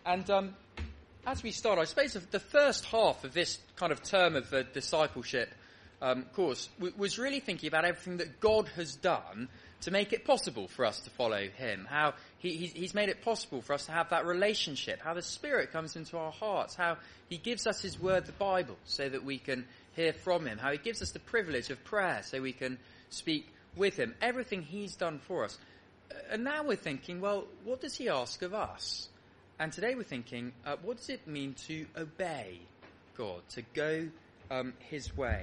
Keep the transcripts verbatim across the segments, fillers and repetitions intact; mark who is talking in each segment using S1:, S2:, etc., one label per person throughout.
S1: And um, as we start, I suppose the first half of this kind of term of the discipleship um, course w- was really thinking about everything that God has done to make it possible for us to follow him, how he, he's, he's made it possible for us to have that relationship, how the Spirit comes into our hearts, how he gives us his word, the Bible, so that we can hear from him, how he gives us the privilege of prayer so we can speak with him, everything he's done for us. And now we're thinking, well, what does he ask of us? And today we're thinking, uh, what does it mean to obey God, to go um, his way?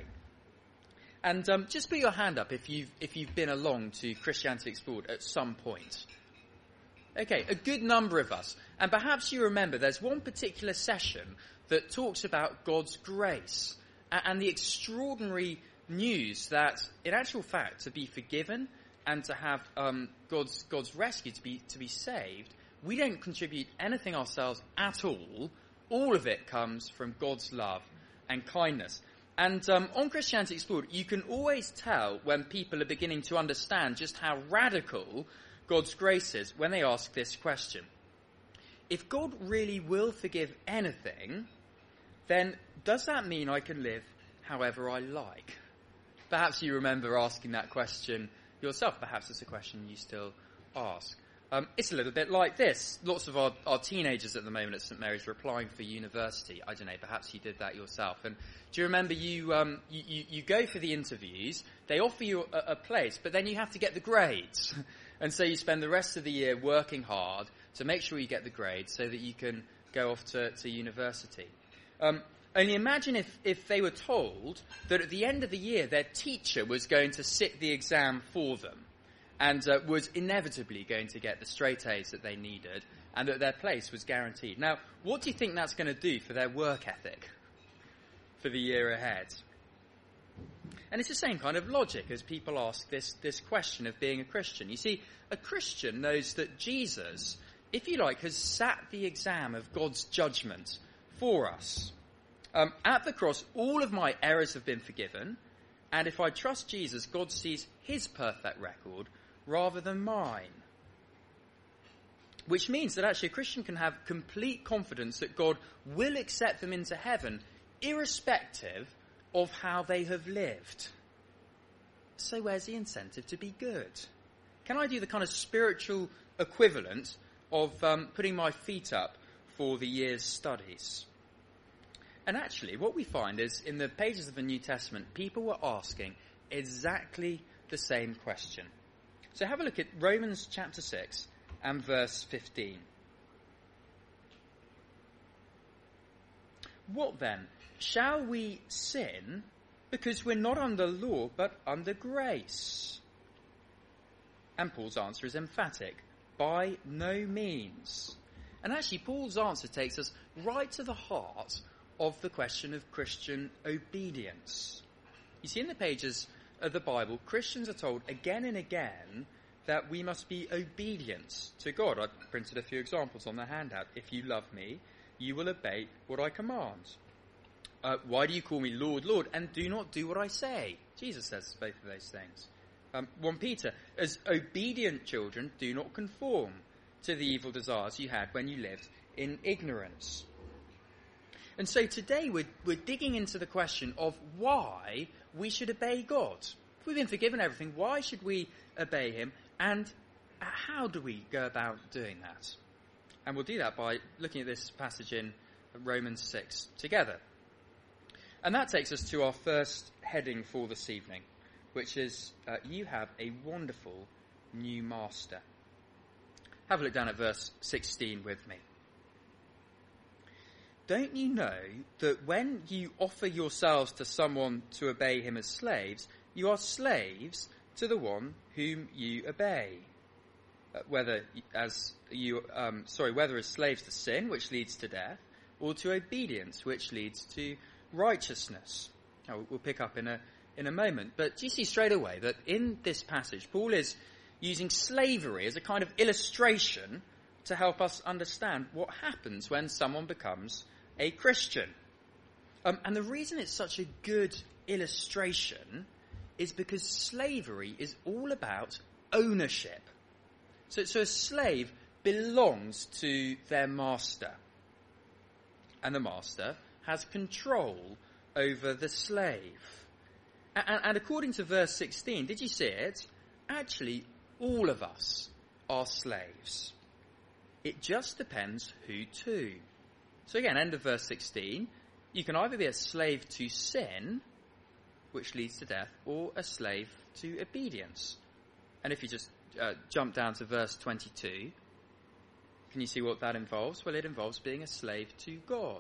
S1: And um, just put your hand up if you've, if you've been along to Christianity Explored at some point. Okay, a good number of us. And perhaps you remember there's one particular session that talks about God's grace and, and the extraordinary news that, in actual fact, to be forgiven and to have um, God's God's rescue, to be to be saved, we don't contribute anything ourselves at all. All of it comes from God's love and kindness. And um, on Christianity Explored, you can always tell when people are beginning to understand just how radical God's grace is when they ask this question. If God really will forgive anything, then does that mean I can live however I like? Perhaps you remember asking that question yourself. Perhaps it's a question you still ask. Um, it's a little bit like this. Lots of our, our teenagers at the moment at St Mary's are applying for university. I don't know, perhaps you did that yourself. And do you remember you um, you, you, you go for the interviews, they offer you a, a place, but then you have to get the grades. And so you spend the rest of the year working hard to make sure you get the grades so that you can go off to, to university. Um, only imagine if, if they were told that at the end of the year their teacher was going to sit the exam for them and uh, was inevitably going to get the straight A's that they needed and that their place was guaranteed. Now, what do you think that's going to do for their work ethic for the year ahead? And it's the same kind of logic as people ask this, this question of being a Christian. You see, a Christian knows that Jesus, if you like, has sat the exam of God's judgment for us. Um, at the cross, all of my errors have been forgiven, and if I trust Jesus, God sees his perfect record rather than mine. Which means that actually a Christian can have complete confidence that God will accept them into heaven, irrespective of how they have lived. So where's the incentive to be good? Can I do the kind of spiritual equivalent of um, putting my feet up for the year's studies? And actually, what we find is, in the pages of the New Testament, people were asking exactly the same question. So have a look at Romans chapter six and verse fifteen. What then? Shall we sin because we're not under law but under grace? And Paul's answer is emphatic. By no means. And actually, Paul's answer takes us right to the heart of the question of Christian obedience. You see, in the pages of the Bible, Christians are told again and again that we must be obedient to God. I printed a few examples on the handout. If you love me, you will obey what I command. Uh, why do you call me Lord, Lord, and do not do what I say? Jesus says both of those things. Um, First Peter, as obedient children, do not conform to the evil desires you had when you lived in ignorance. And so today we're, we're digging into the question of why we should obey God. If we've been forgiven everything, why should we obey him? And how do we go about doing that? And we'll do that by looking at this passage in Romans six together. And that takes us to our first heading for this evening, which is, uh, you have a wonderful new master. Have a look down at verse sixteen with me. Don't you know that when you offer yourselves to someone to obey him as slaves, you are slaves to the one whom you obey? Uh, whether as you, um, sorry, whether as slaves to sin, which leads to death, or to obedience, which leads to righteousness. Now, we'll pick up in a in a moment. But do you see straight away that in this passage, Paul is using slavery as a kind of illustration to help us understand what happens when someone becomes a Christian. Um, and the reason it's such a good illustration is because slavery is all about ownership. So, so a slave belongs to their master. and the master has control over the slave. And, and according to verse sixteen, did you see it? Actually, all of us are slaves. It just depends who to. So again, end of verse sixteen, you can either be a slave to sin, which leads to death, or a slave to obedience. And if you just uh, jump down to verse twenty-two, can you see what that involves? Well, it involves being a slave to God.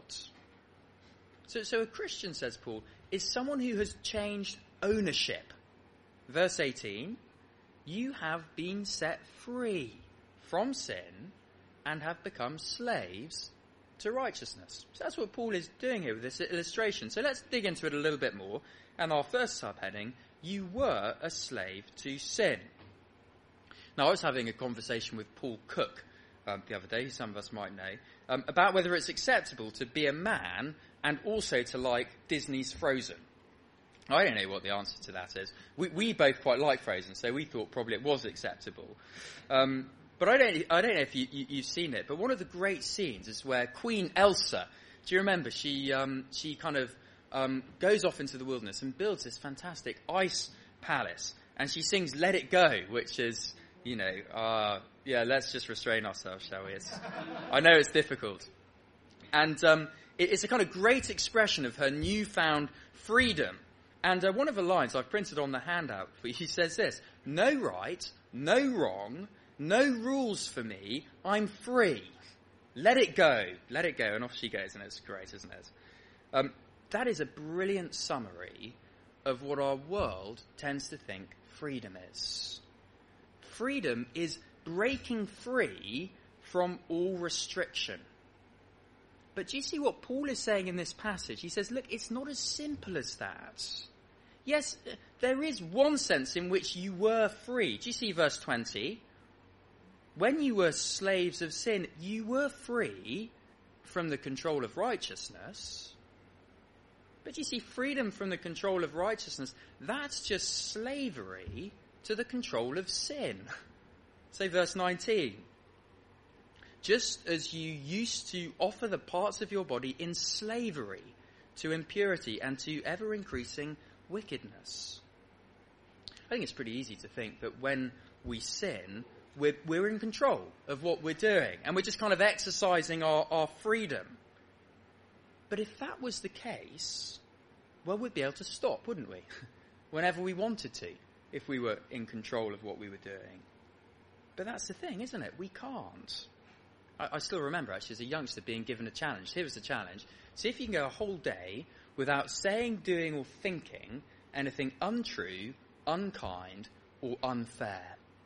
S1: So, so a Christian, says Paul, is someone who has changed ownership. Verse eighteen, you have been set free from sin and have become slaves to righteousness. So that's what Paul is doing here with this illustration. So let's dig into it a little bit more. And our first subheading, you were a slave to sin. Now, I was having a conversation with Paul Cook um, the other day, who some of us might know, um, about whether it's acceptable to be a man and also to like Disney's Frozen. I don't know what the answer to that is. We, we both quite like Frozen, so we thought probably it was acceptable. Um, but I don't, I don't know if you, you, you've seen it, but one of the great scenes is where Queen Elsa, do you remember, she, um, she kind of um, goes off into the wilderness and builds this fantastic ice palace, and she sings Let It Go, which is, you know, uh, yeah, let's just restrain ourselves, shall we? It's, I know it's difficult. And um, it, it's a kind of great expression of her newfound freedom. And uh, one of the lines I've printed on the handout for you, she says this, no right, no wrong, no rules for me, I'm free. Let it go, let it go. And off she goes, and it's great, isn't it? Um, that is a brilliant summary of what our world tends to think freedom is. Freedom is breaking free from all restriction. But do you see what Paul is saying in this passage? He says, look, it's not as simple as that. Yes, there is one sense in which you were free. Do you see verse twenty? When you were slaves of sin, you were free from the control of righteousness. But you see, freedom from the control of righteousness, that's just slavery to the control of sin. Say verse nineteen. Just as you used to offer the parts of your body in slavery to impurity and to ever-increasing wickedness. I think it's pretty easy to think that when we sin, we're, we're in control of what we're doing, and we're just kind of exercising our, our freedom. But if that was the case, well, we'd be able to stop, wouldn't we? Whenever we wanted to, if we were in control of what we were doing. But that's the thing, isn't it? We can't. I, I still remember, actually, as a youngster being given a challenge. Here was the challenge. See if you can go a whole day without saying, doing, or thinking anything untrue, unkind, or unfair.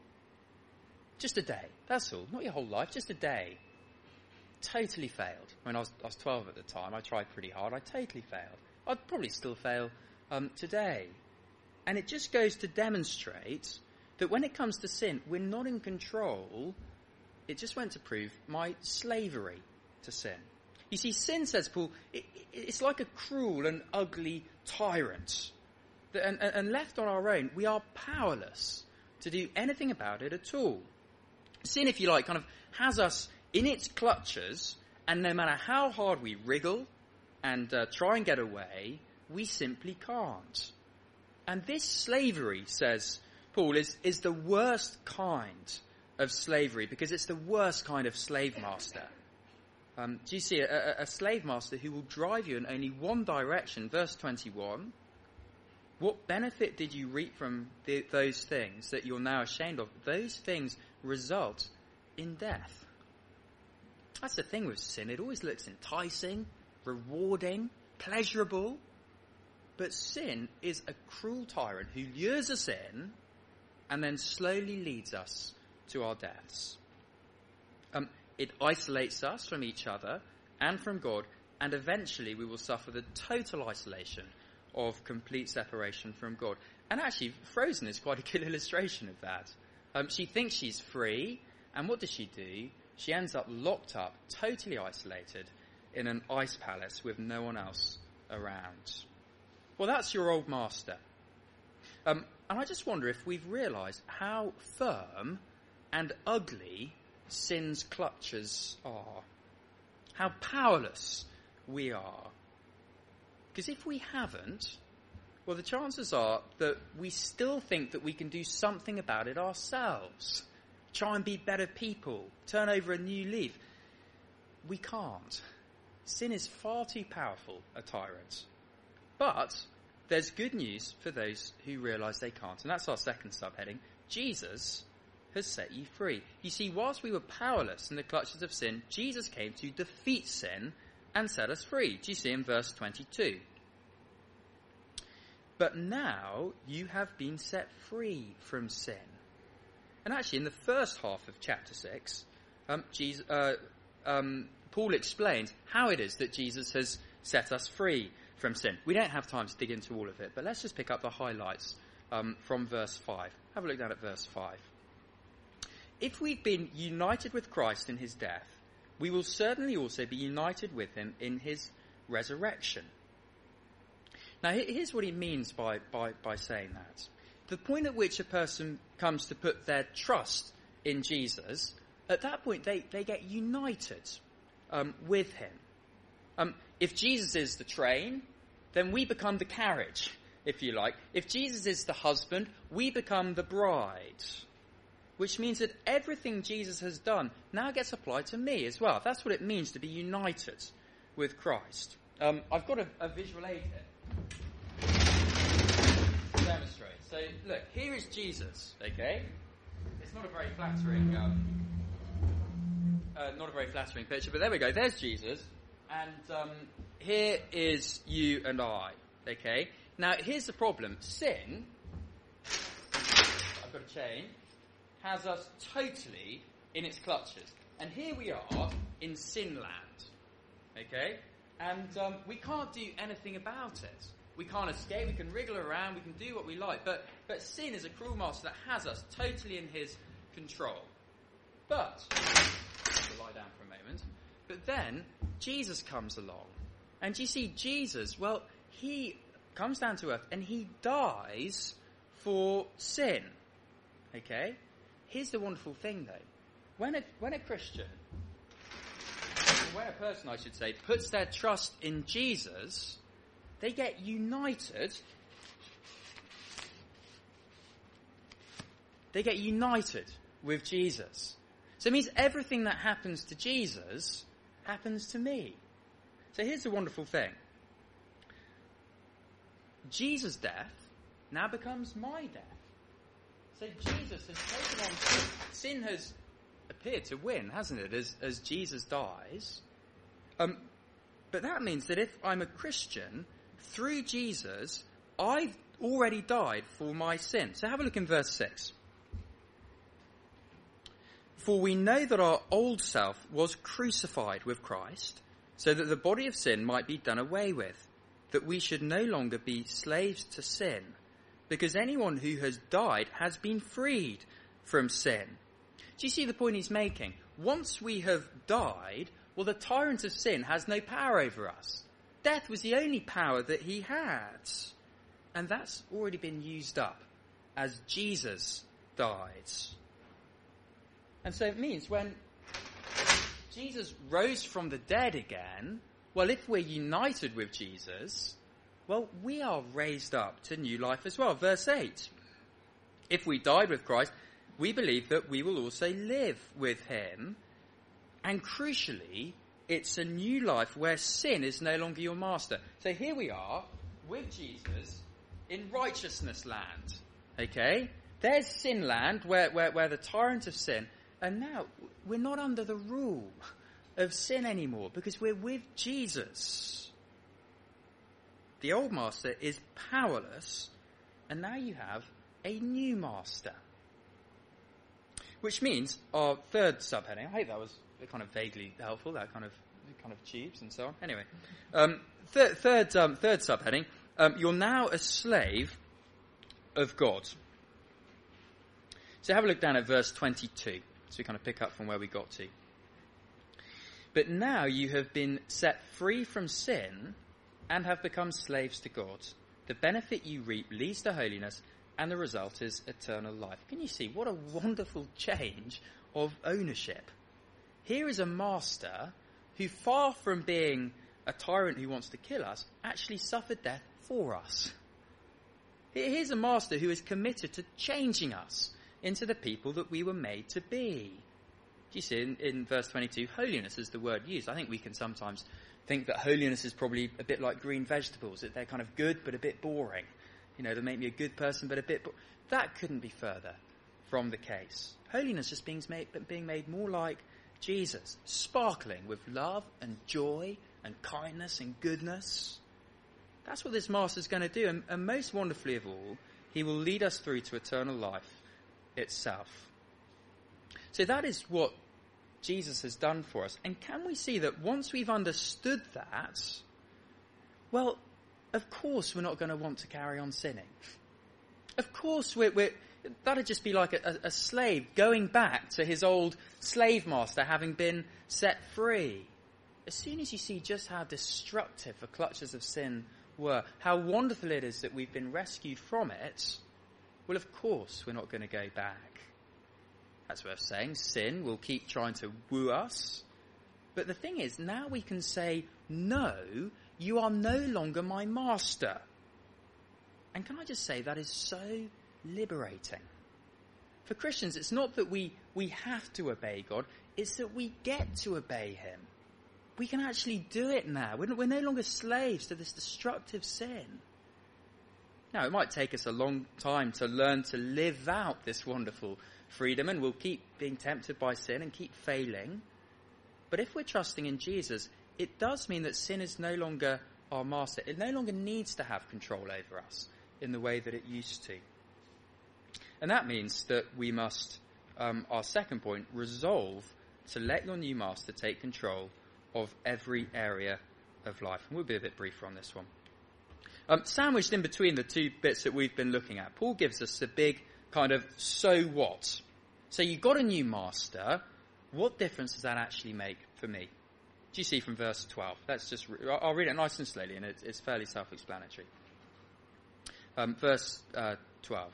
S1: Just a day. That's all. Not your whole life. Just a day. Totally failed. When I was, I was twelve at the time, I tried pretty hard. I totally failed. I'd probably still fail um, today. And it just goes to demonstrate that when it comes to sin, we're not in control. It just went to prove my slavery to sin. You see, sin, says Paul, it, it's like a cruel and ugly tyrant. And, and, and left on our own, we are powerless to do anything about it at all. Sin, if you like, kind of has us in its clutches, and no matter how hard we wriggle and uh, try and get away, we simply can't. And this slavery, says Paul, is, is the worst kind of slavery, because it's the worst kind of slave master. Um, do you see a, a, a slave master who will drive you in only one direction? Verse twenty-one. What benefit did you reap from the, those things that you're now ashamed of? Those things result in death. That's the thing with sin. It always looks enticing, rewarding, pleasurable. But sin is a cruel tyrant who lures us in and then slowly leads us to our deaths. Um, it isolates us from each other and from God, and eventually we will suffer the total isolation of complete separation from God. And actually, Frozen is quite a good illustration of that. Um, she thinks she's free, and what does she do? She ends up locked up, totally isolated, in an ice palace with no one else around. Well, that's your old master. Um, and I just wonder if we've realised how firm and ugly sin's clutches are. How powerless we are. Because if we haven't, well, the chances are that we still think that we can do something about it ourselves. Try and be better people. Turn over a new leaf. We can't. Sin is far too powerful a tyrant. But there's good news for those who realise they can't. And that's our second subheading. Jesus has set you free. You see, whilst we were powerless in the clutches of sin, Jesus came to defeat sin and set us free. Do you see in verse twenty-two? But now you have been set free from sin. And actually, in the first half of chapter six, um, Jesus, uh, um, Paul explains how it is that Jesus has set us free from sin. We don't have time to dig into all of it, but let's just pick up the highlights um, from verse five. Have a look down at verse five. If we've been united with Christ in his death, we will certainly also be united with him in his resurrection. Now, here's what he means by, by, by saying that. The point at which a person comes to put their trust in Jesus, at that point they, they get united um, with him. Um, if Jesus is the train, then we become the carriage, if you like. If Jesus is the husband, we become the bride. Which means that everything Jesus has done now gets applied to me as well. That's what it means to be united with Christ. Um, I've got a, a visual aid here to demonstrate. So, look, here is Jesus, okay? It's not a very flattering, um, uh, not a very flattering picture, but there we go. There's Jesus, and um, here is you and I, okay? Now, here's the problem. Sin, I've got a chain, has us totally in its clutches. And here we are in sin land, okay? And um, we can't do anything about it. We can't escape, we can wriggle around, we can do what we like. But, but sin is a cruel master that has us totally in his control. But, I'll lie down for a moment, but then Jesus comes along. And you see, Jesus, well, he comes down to earth and he dies for sin, okay? Here's the wonderful thing, though. When a, when a Christian, when a person, I should say, puts their trust in Jesus, they get united. They get united with Jesus. So it means everything that happens to Jesus happens to me. So here's the wonderful thing. Jesus' death now becomes my death. So Jesus has taken on sin. Sin has appeared to win, hasn't it, as, as Jesus dies. Um, but that means that if I'm a Christian, through Jesus, I've already died for my sin. So have a look in verse six. For we know that our old self was crucified with Christ, so that the body of sin might be done away with, that we should no longer be slaves to sin, because anyone who has died has been freed from sin. Do you see the point he's making? Once we have died, well, the tyrant of sin has no power over us. Death was the only power that he had. And that's already been used up as Jesus died. And so it means when Jesus rose from the dead again, well, if we're united with Jesus, well, we are raised up to new life as well. Verse eight. If we died with Christ, we believe that we will also live with him. And crucially, it's a new life where sin is no longer your master. So here we are with Jesus in righteousness land. Okay? There's sin land where, where, where the tyrant of sin. And now we're not under the rule of sin anymore because we're with Jesus. The old master is powerless, and now you have a new master. Which means our third subheading, I hope that was kind of vaguely helpful, that kind of kind of tubes and so on. Anyway, um, th- third um, third subheading, um, you're now a slave of God. So have a look down at verse twenty-two, so we kind of pick up from where we got to. But now you have been set free from sin and have become slaves to God. The benefit you reap leads to holiness, and the result is eternal life. Can you see what a wonderful change of ownership? Here is a master who, far from being a tyrant who wants to kill us, actually suffered death for us. Here's a master who is committed to changing us into the people that we were made to be. Do you see in, in verse twenty-two, holiness is the word used. I think we can sometimes think that holiness is probably a bit like green vegetables, that they're kind of good but a bit boring. You know, they make me a good person but a bit... Bo- that couldn't be further from the case. Holiness just being made, being made more like Jesus, sparkling with love and joy and kindness and goodness. That's what this master's going to do. And, and most wonderfully of all, he will lead us through to eternal life itself. So that is what Jesus has done for us. And can we see that once we've understood that, well, of course we're not going to want to carry on sinning. Of course we're... we're that'd just be like a, a slave going back to his old slave master having been set free. As soon as you see just how destructive the clutches of sin were, how wonderful it is that we've been rescued from it, well, of course we're not going to go back. That's worth saying. Sin will keep trying to woo us. But the thing is, now we can say, no, you are no longer my master. And can I just say, that is so liberating. For Christians, it's not that we, we have to obey God, it's that we get to obey him. We can actually do it now. We're, we're no longer slaves to this destructive sin. Now, it might take us a long time to learn to live out this wonderful freedom, and we'll keep being tempted by sin and keep failing. But if we're trusting in Jesus, it does mean that sin is no longer our master. It no longer needs to have control over us in the way that it used to. And that means that we must, um, our second point, resolve to let your new master take control of every area of life. And we'll be a bit briefer on this one. Um, sandwiched in between the two bits that we've been looking at, Paul gives us the big kind of so what. So you've got a new master. What difference does that actually make for me? Do you see from verse twelve? Let's just re- I'll read it nice and slowly, and it's, it's fairly self-explanatory. Um, verse uh, twelve.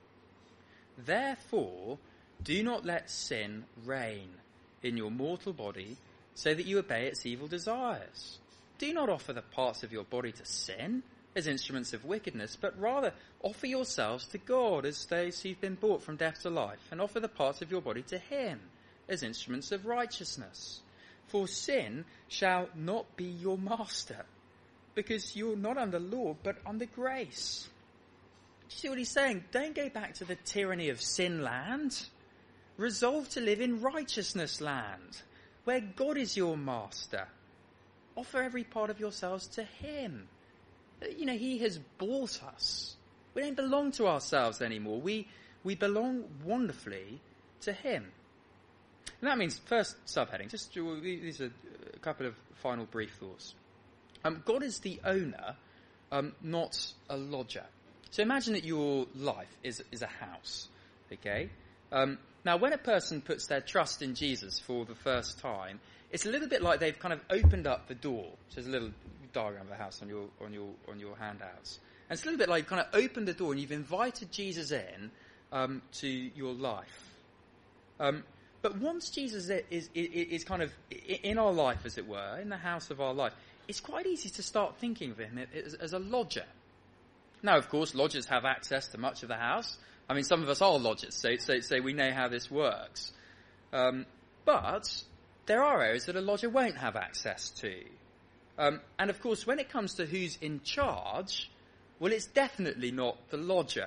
S1: Therefore, do not let sin reign in your mortal body, so that you obey its evil desires. Do not offer the parts of your body to sin as instruments of wickedness, but rather offer yourselves to God as those who've been brought from death to life, and offer the parts of your body to him as instruments of righteousness. For sin shall not be your master, because you're not under law, but under grace. Do you see what he's saying? Don't go back to the tyranny of sin land. Resolve to live in righteousness land, where God is your master. Offer every part of yourselves to him. You know, he has bought us. We don't belong to ourselves anymore. We we belong wonderfully to him. And that means, first subheading, just these are a couple of final brief thoughts. Um, God is the owner, um, not a lodger. So imagine that your life is is a house, okay? Um, now, when a person puts their trust in Jesus for the first time, it's a little bit like they've kind of opened up the door. So there's a little diagram of the house on your on your on your handouts, and it's a little bit like you've kind of opened the door and you've invited Jesus in um, to your life. Um, but once Jesus is, is is kind of in our life, as it were, in the house of our life, it's quite easy to start thinking of him as, as a lodger. Now, of course, lodgers have access to much of the house. I mean, some of us are lodgers, so so, so we know how this works. Um, but there are areas that a lodger won't have access to. Um, and, of course, when it comes to who's in charge, well, it's definitely not the lodger.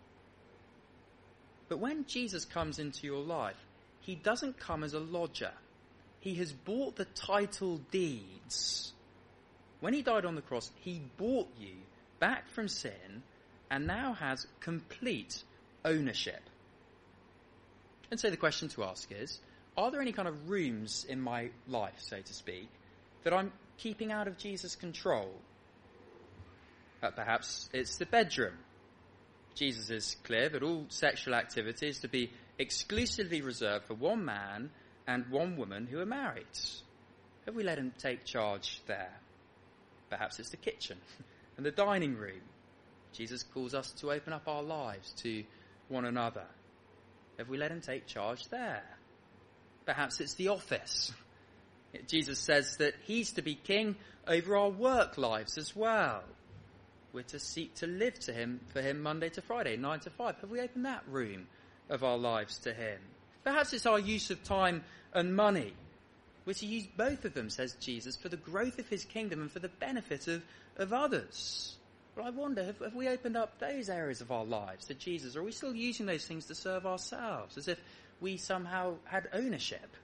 S1: But when Jesus comes into your life, he doesn't come as a lodger. He has bought the title deeds. When he died on the cross, he bought you back from sin and now has complete ownership. And so the question to ask is, are there any kind of rooms in my life, so to speak, that I'm keeping out of Jesus' control? Uh, perhaps it's the bedroom. Jesus is clear that all sexual activity is to be exclusively reserved for one man and one woman who are married. Have we let him take charge there? Perhaps it's the kitchen and the dining room. Jesus calls us to open up our lives to one another. Have we let him take charge there? Perhaps it's the office. Jesus says that he's to be king over our work lives as well. We're to seek to live to him, for him Monday to Friday, nine to five. Have we opened that room of our lives to him? Perhaps it's our use of time and money. We're to use both of them, says Jesus, for the growth of his kingdom and for the benefit of, of others. But I wonder, have, have we opened up those areas of our lives to Jesus? Or are we still using those things to serve ourselves, as if we somehow had ownership?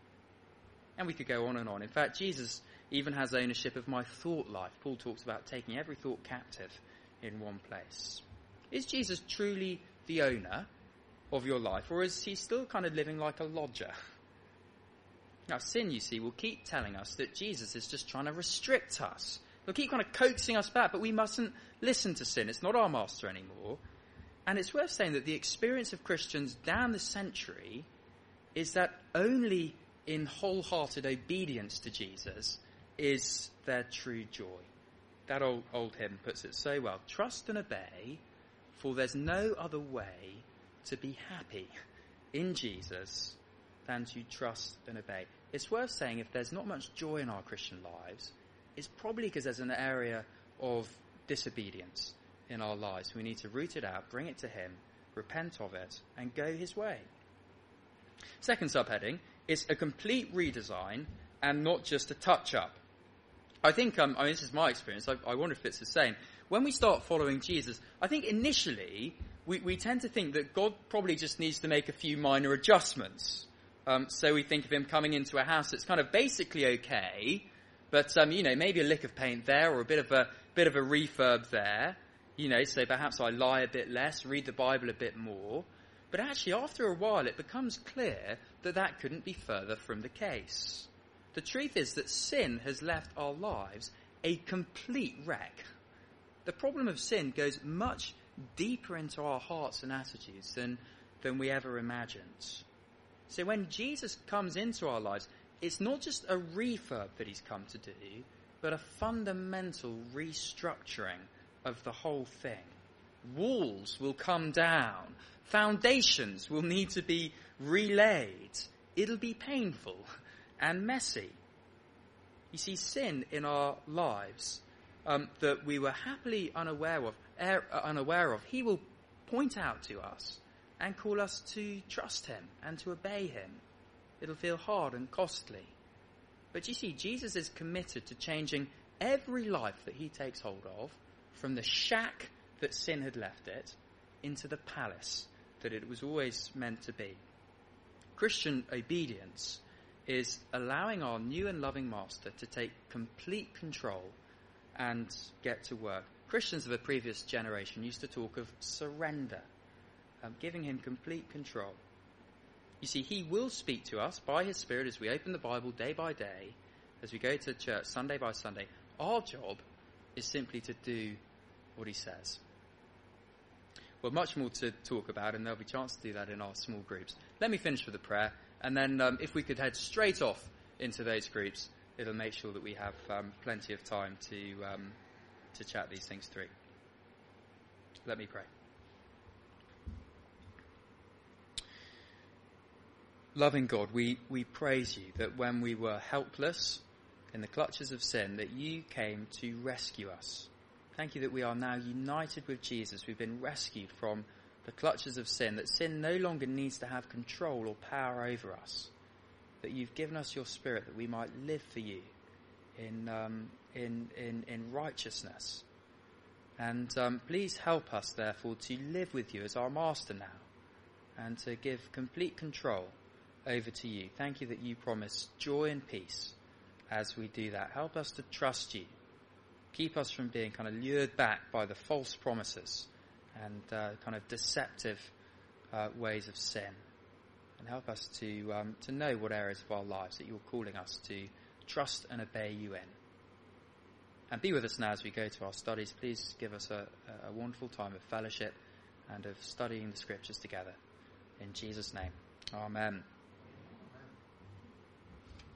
S1: And we could go on and on. In fact, Jesus even has ownership of my thought life. Paul talks about taking every thought captive in one place. Is Jesus truly the owner of your life, or is he still kind of living like a lodger? Now, sin, you see, will keep telling us that Jesus is just trying to restrict us. He'll keep kind of coaxing us back, but we mustn't listen to sin. It's not our master anymore. And it's worth saying that the experience of Christians down the century is that only in wholehearted obedience to Jesus is their true joy. That old, old hymn puts it so well. Trust and obey, for there's no other way to be happy in Jesus than to trust and obey. It's worth saying if there's not much joy in our Christian lives, it's probably because there's an area of disobedience in our lives. We need to root it out, bring it to him, repent of it, and go his way. Second subheading is a complete redesign and not just a touch-up. I think, um, I mean, this is my experience. I, I wonder if it's the same. When we start following Jesus, I think initially we, we tend to think that God probably just needs to make a few minor adjustments. Um, so we think of him coming into a house that's kind of basically okay, but, um, you know, maybe a lick of paint there or a bit of a bit of a refurb there. You know, so perhaps I lie a bit less, read the Bible a bit more. But actually, after a while, it becomes clear that that couldn't be further from the case. The truth is that sin has left our lives a complete wreck. The problem of sin goes much deeper into our hearts and attitudes than, than we ever imagined. So when Jesus comes into our lives, it's not just a refurb that he's come to do, but a fundamental restructuring of the whole thing. Walls will come down. Foundations will need to be relaid. It'll be painful and messy. You see, sin in our lives um, that we were happily unaware of, er, uh, unaware of, he will point out to us and call us to trust him and to obey him. It'll feel hard and costly. But you see, Jesus is committed to changing every life that he takes hold of, from the shack that sin had left it into the palace that it was always meant to be. Christian obedience is allowing our new and loving master to take complete control and get to work. Christians of a previous generation used to talk of surrender, um, giving him complete control. You see, he will speak to us by his Spirit as we open the Bible day by day, as we go to church Sunday by Sunday. Our job is simply to do what he says. Well, much more to talk about, and there'll be a chance to do that in our small groups. Let me finish with a prayer, and then um, if we could head straight off into those groups, it'll make sure that we have um, plenty of time to um, to chat these things through. Let me pray. Loving God, we, we praise you that when we were helpless in the clutches of sin, that you came to rescue us. Thank you that we are now united with Jesus. We've been rescued from the clutches of sin, that sin no longer needs to have control or power over us, that you've given us your Spirit that we might live for you in um, in, in, in righteousness. And um, please help us, therefore, to live with you as our master now and to give complete control over to you. Thank you that you promise joy and peace as we do that. Help us to trust you. Keep us from being kind of lured back by the false promises and uh, kind of deceptive uh, ways of sin. And help us to um, to know what areas of our lives that you're calling us to trust and obey you in. And be with us now as we go to our studies. Please give us a, a wonderful time of fellowship and of studying the scriptures together. In Jesus' name, amen.